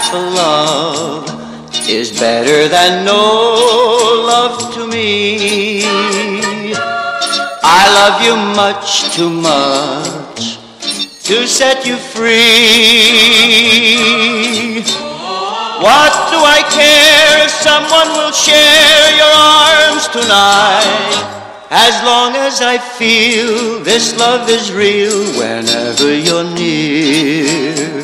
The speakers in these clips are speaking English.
half a love is better than no love to me. I love you much too much to set you free. What do I care if someone will share your arms tonight, as long as I feel this love is real whenever you're near.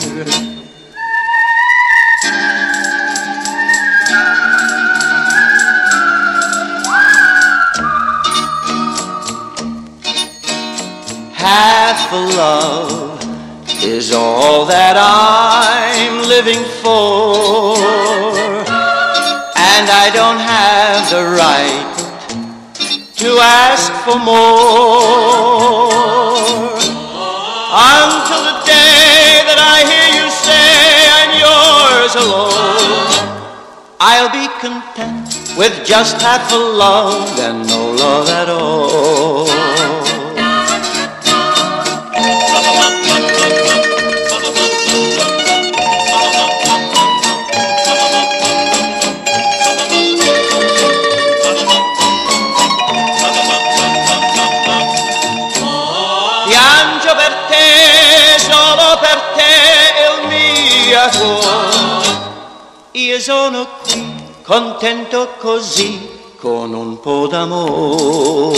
Half a love is all that I'm living for, and I don't have the right to ask for more. Until the day that I hear you say I'm yours alone, I'll be content with just half a love and no love at all. Piangio per te, solo per te il mio cuore. Io sono qui, contento così, con un po' d'amore.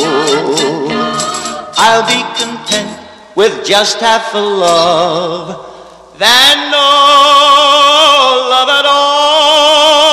I'll be content with just half a love, than no love at all.